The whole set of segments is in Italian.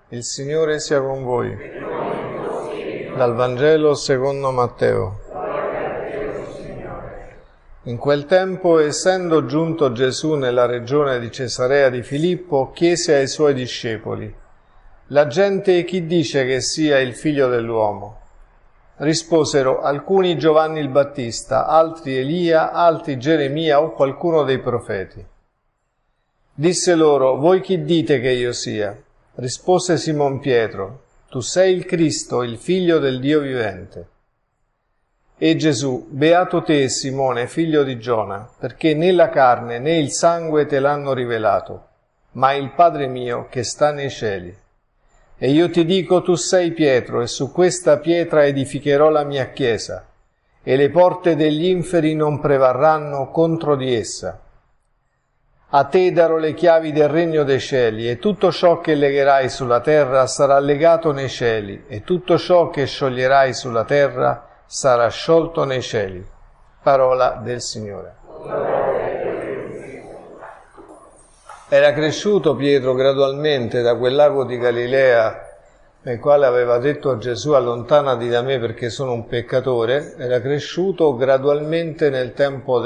Il Signore sia con voi. Dal Vangelo secondo Matteo. In quel tempo, essendo giunto Gesù nella regione di Cesarea di Filippo, chiese ai suoi discepoli: «La gente chi dice che sia il figlio dell'uomo?» Risposero: alcuni Giovanni il Battista, altri Elia, altri Geremia o qualcuno dei profeti. Disse loro: voi chi dite che io sia? Rispose Simon Pietro: tu sei il Cristo, il figlio del Dio vivente. E Gesù: beato te, Simone, figlio di Giona, perché né la carne né il sangue te l'hanno rivelato, ma il Padre mio che sta nei cieli. E io ti dico, tu sei Pietro, e su questa pietra edificherò la mia chiesa, e le porte degli inferi non prevarranno contro di essa. A te darò le chiavi del regno dei cieli, e tutto ciò che legherai sulla terra sarà legato nei cieli, e tutto ciò che scioglierai sulla terra sarà sciolto nei cieli. Parola del Signore. Era cresciuto Pietro gradualmente da quel lago di Galilea, nel quale aveva detto a Gesù: allontanati da me perché sono un peccatore. Era cresciuto gradualmente nel tempo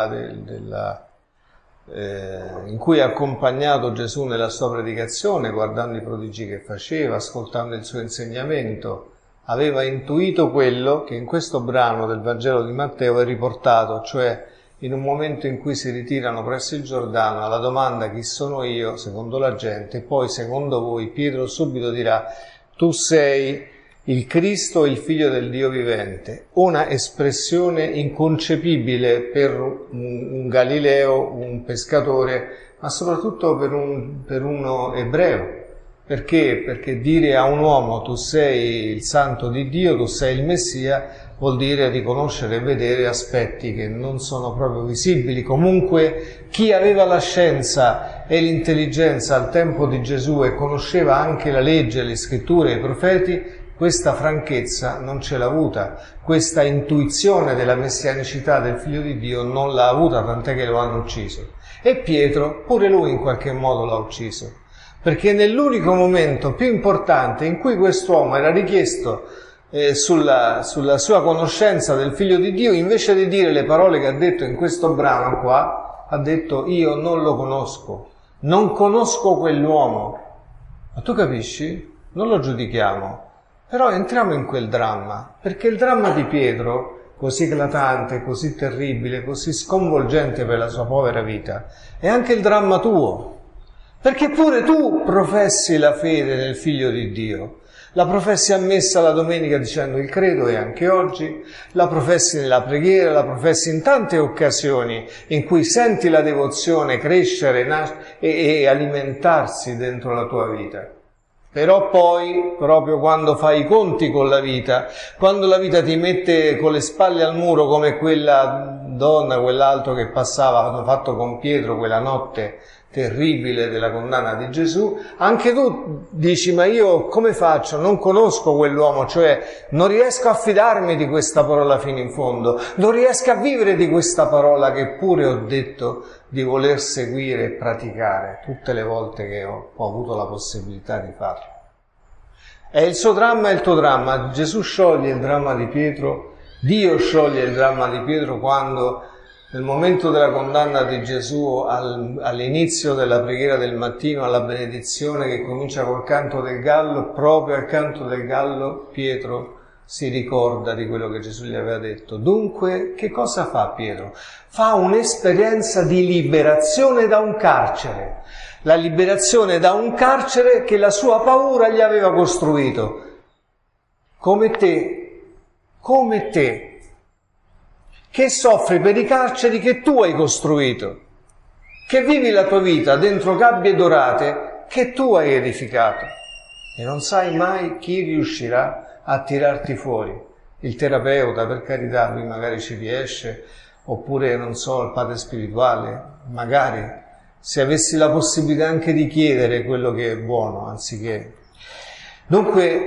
in cui ha accompagnato Gesù nella sua predicazione, guardando i prodigi che faceva, ascoltando il suo insegnamento. Aveva intuito quello che in questo brano del Vangelo di Matteo è riportato, cioè in un momento in cui si ritirano presso il Giordano, alla domanda chi sono io, secondo la gente, e poi secondo voi, Pietro subito dirà: tu sei il Cristo, il figlio del Dio vivente. Una espressione inconcepibile per un Galileo, un pescatore, ma soprattutto per uno ebreo. Perché? Perché dire a un uomo tu sei il santo di Dio, tu sei il Messia, vuol dire riconoscere e vedere aspetti che non sono proprio visibili. Comunque chi aveva la scienza e l'intelligenza al tempo di Gesù e conosceva anche la legge, le scritture, i profeti, questa franchezza non ce l'ha avuta, questa intuizione della messianicità del Figlio di Dio non l'ha avuta, tant'è che lo hanno ucciso. E Pietro, pure lui in qualche modo l'ha ucciso, perché nell'unico momento più importante in cui quest'uomo era richiesto sulla sua conoscenza del Figlio di Dio, invece di dire le parole che ha detto in questo brano qua, ha detto: io non lo conosco, non conosco quell'uomo. Ma tu capisci? Non lo giudichiamo. Però entriamo in quel dramma, perché il dramma di Pietro, così eclatante, così terribile, così sconvolgente per la sua povera vita, è anche il dramma tuo, perché pure tu professi la fede nel Figlio di Dio, la professi a messa la domenica dicendo il credo, e anche oggi, la professi nella preghiera, la professi in tante occasioni in cui senti la devozione crescere e alimentarsi dentro la tua vita. Però poi, proprio quando fai i conti con la vita, quando la vita ti mette con le spalle al muro come quella donna, quell'altro che passava, hanno fatto con Pietro quella notte terribile della condanna di Gesù, anche tu dici: ma io come faccio? Non conosco quell'uomo, cioè non riesco a fidarmi di questa parola fino in fondo, non riesco a vivere di questa parola che pure ho detto di voler seguire e praticare tutte le volte che ho avuto la possibilità di farlo. È il suo dramma e il tuo dramma. Gesù scioglie il dramma di Pietro, Dio scioglie il dramma di Pietro quando, nel momento della condanna di Gesù, all'inizio della preghiera del mattino, alla benedizione che comincia col canto del gallo, proprio al canto del gallo Pietro si ricorda di quello che Gesù gli aveva detto. Dunque, che cosa fa Pietro? Fa un'esperienza di liberazione da un carcere. La liberazione da un carcere che la sua paura gli aveva costruito. Come te, che soffri per i carceri che tu hai costruito, che vivi la tua vita dentro gabbie dorate che tu hai edificato, e non sai mai chi riuscirà a tirarti fuori. Il terapeuta, per carità, lui magari ci riesce, oppure, non so, il padre spirituale, magari, se avessi la possibilità anche di chiedere quello che è buono, anziché. Dunque,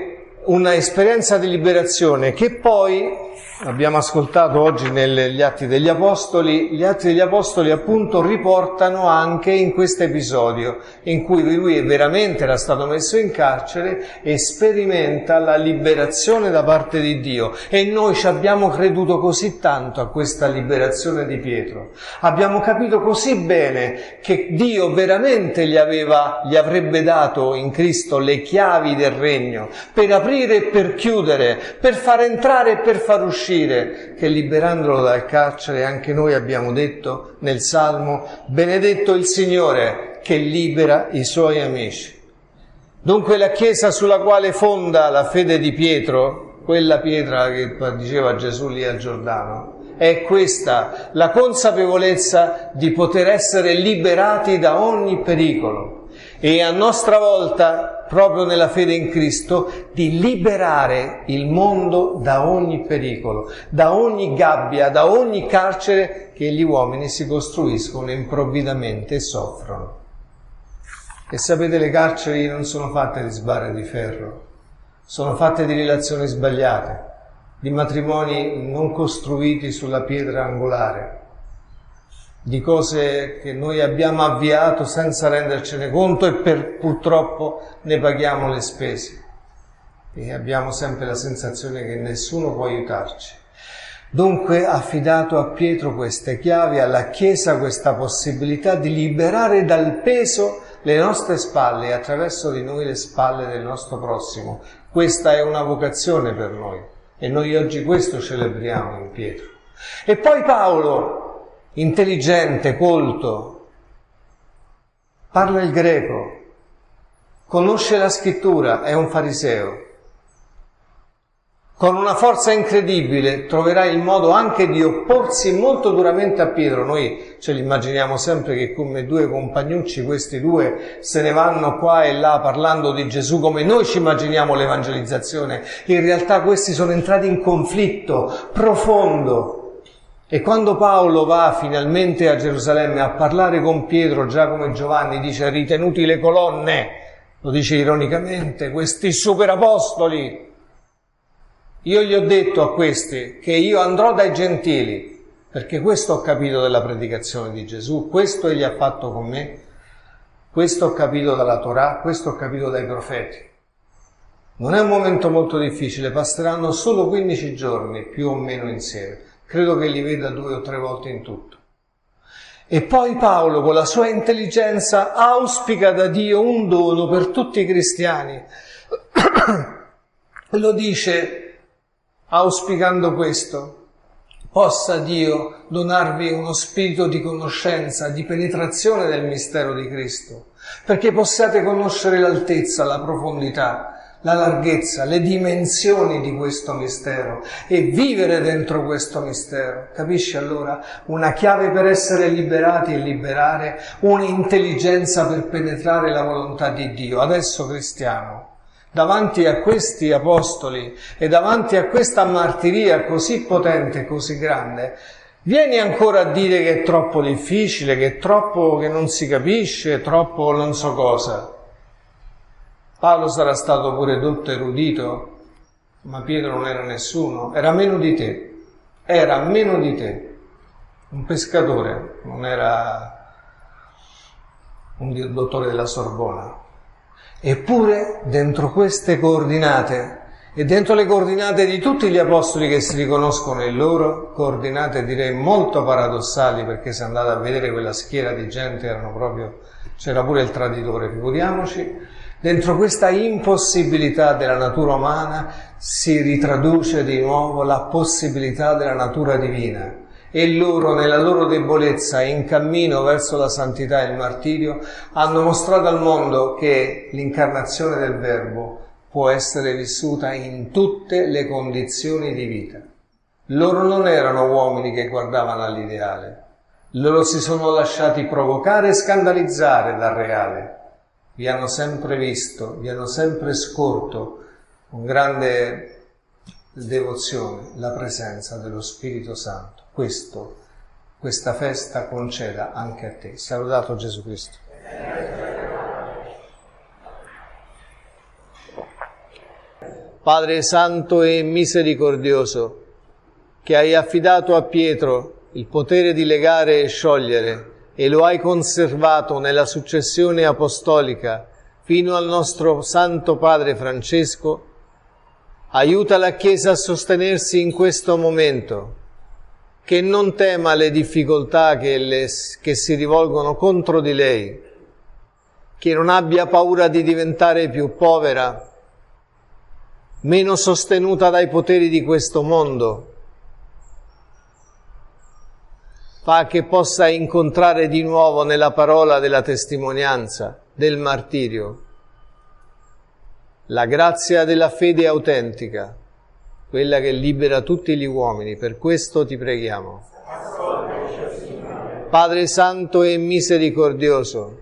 una esperienza di liberazione che poi abbiamo ascoltato oggi negli Atti degli Apostoli. Gli Atti degli Apostoli appunto riportano anche in questo episodio in cui lui veramente era stato messo in carcere e sperimenta la liberazione da parte di Dio, e noi ci abbiamo creduto così tanto a questa liberazione di Pietro, abbiamo capito così bene che Dio veramente gli avrebbe dato in Cristo le chiavi del regno per aprire e per chiudere, per far entrare e per far uscire, che liberandolo dal carcere anche noi abbiamo detto nel Salmo: benedetto il Signore che libera i suoi amici. Dunque la Chiesa sulla quale fonda la fede di Pietro, quella pietra che diceva Gesù lì al Giordano, è questa, la consapevolezza di poter essere liberati da ogni pericolo e a nostra volta, proprio nella fede in Cristo, di liberare il mondo da ogni pericolo, da ogni gabbia, da ogni carcere che gli uomini si costruiscono improvvidamente e soffrono. E sapete, le carceri non sono fatte di sbarre di ferro, sono fatte di relazioni sbagliate, di matrimoni non costruiti sulla pietra angolare, di cose che noi abbiamo avviato senza rendercene conto e purtroppo ne paghiamo le spese e abbiamo sempre la sensazione che nessuno può aiutarci. Dunque ha affidato a Pietro queste chiavi, alla Chiesa questa possibilità di liberare dal peso le nostre spalle e attraverso di noi le spalle del nostro prossimo. Questa è una vocazione per noi e noi oggi questo celebriamo in Pietro. E poi Paolo, intelligente, colto, parla il greco, conosce la scrittura, è un fariseo. Con una forza incredibile troverà il modo anche di opporsi molto duramente a Pietro. Noi ce li immaginiamo sempre che come due compagnucci questi due se ne vanno qua e là parlando di Gesù come noi ci immaginiamo l'evangelizzazione. In realtà questi sono entrati in conflitto profondo. E quando Paolo va finalmente a Gerusalemme a parlare con Pietro, Giacomo e Giovanni, dice: ritenuti le colonne, lo dice ironicamente, questi superapostoli, io gli ho detto a questi che io andrò dai gentili, perché questo ho capito della predicazione di Gesù, questo egli ha fatto con me, questo ho capito dalla Torah, questo ho capito dai profeti. Non è un momento molto difficile, passeranno solo 15 giorni più o meno insieme. Credo che li veda 2 o 3 volte in tutto. E poi Paolo, con la sua intelligenza, auspica da Dio un dono per tutti i cristiani. Lo dice auspicando questo: possa Dio donarvi uno spirito di conoscenza, di penetrazione del mistero di Cristo, perché possiate conoscere l'altezza, la profondità, la larghezza, le dimensioni di questo mistero e vivere dentro questo mistero. Capisci allora? Una chiave per essere liberati e liberare, un'intelligenza per penetrare la volontà di Dio. Adesso, cristiano, davanti a questi apostoli e davanti a questa martiria così potente e così grande, vieni ancora a dire che è troppo difficile, che è troppo, che non si capisce, troppo non so cosa. Paolo sarà stato pure dotto erudito, ma Pietro non era nessuno, era meno di te, un pescatore, non era un dottore della Sorbona. Eppure dentro queste coordinate e dentro le coordinate di tutti gli apostoli che si riconoscono in loro, coordinate direi molto paradossali, perché se andate a vedere quella schiera di gente c'era pure il traditore, figuriamoci. Dentro questa impossibilità della natura umana si ritraduce di nuovo la possibilità della natura divina, e loro, nella loro debolezza e in cammino verso la santità e il martirio, hanno mostrato al mondo che l'incarnazione del Verbo può essere vissuta in tutte le condizioni di vita. Loro non erano uomini che guardavano all'ideale, loro si sono lasciati provocare e scandalizzare dal reale. Vi hanno sempre visto, vi hanno sempre scorto con grande devozione la presenza dello Spirito Santo. Questa festa conceda anche a te. Sia lodato Gesù Cristo. Padre Santo e Misericordioso, che hai affidato a Pietro il potere di legare e sciogliere e lo hai conservato nella successione apostolica fino al nostro Santo Padre Francesco, aiuta la Chiesa a sostenersi in questo momento, che non tema le difficoltà che si rivolgono contro di lei, che non abbia paura di diventare più povera, meno sostenuta dai poteri di questo mondo. Fa che possa incontrare di nuovo nella parola della testimonianza, del martirio, la grazia della fede autentica, quella che libera tutti gli uomini. Per questo ti preghiamo. Padre Santo e Misericordioso,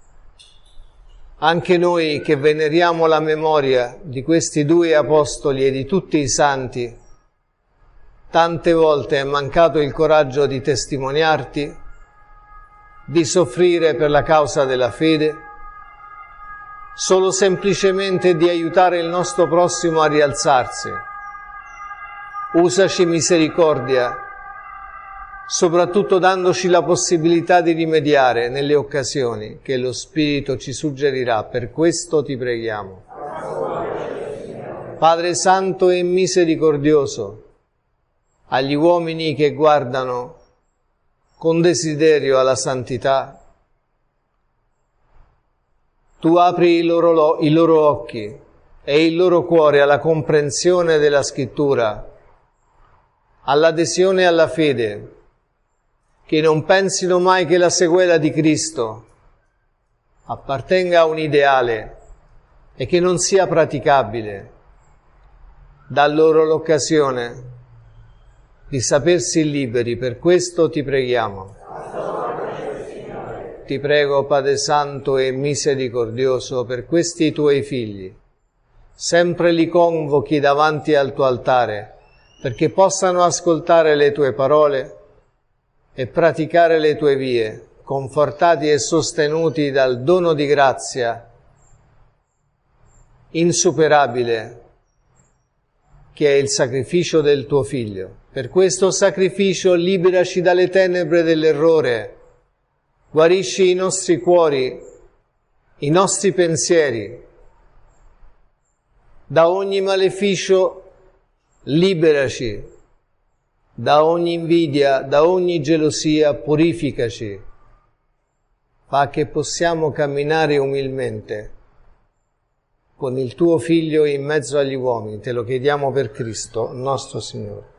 anche noi che veneriamo la memoria di questi due apostoli e di tutti i santi, tante volte è mancato il coraggio di testimoniarti, di soffrire per la causa della fede, solo semplicemente di aiutare il nostro prossimo a rialzarsi. Usaci misericordia, soprattutto dandoci la possibilità di rimediare nelle occasioni che lo Spirito ci suggerirà. Per questo ti preghiamo. Padre Santo e Misericordioso, agli uomini che guardano con desiderio alla santità, tu apri i loro occhi e il loro cuore alla comprensione della Scrittura, all'adesione alla fede, che non pensino mai che la sequela di Cristo appartenga a un ideale e che non sia praticabile. Dà loro l'occasione di sapersi liberi. Per questo ti preghiamo. Ti prego, Padre Santo e Misericordioso, per questi tuoi figli. Sempre li convochi davanti al tuo altare, perché possano ascoltare le tue parole e praticare le tue vie, confortati e sostenuti dal dono di grazia insuperabile che è il sacrificio del tuo Figlio. Per questo sacrificio liberaci dalle tenebre dell'errore, guarisci i nostri cuori, i nostri pensieri, da ogni maleficio liberaci, da ogni invidia, da ogni gelosia purificaci, fa che possiamo camminare umilmente con il tuo Figlio in mezzo agli uomini. Te lo chiediamo per Cristo, nostro Signore.